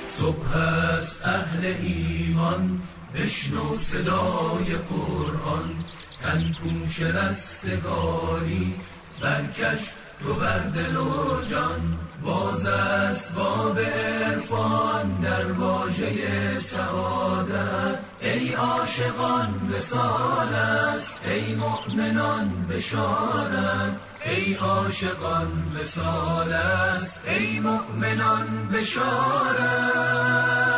صبح است اهل ایمان، بشنو صدای قرآن. تن پوش رستگاری برکش تو بر دل و جان. باز است باب عرفان در واژه سعادت. ای عاشقان وصال است، ای مؤمنان بشارت. ای عاشقان وصال است، ای مؤمنان بشارت.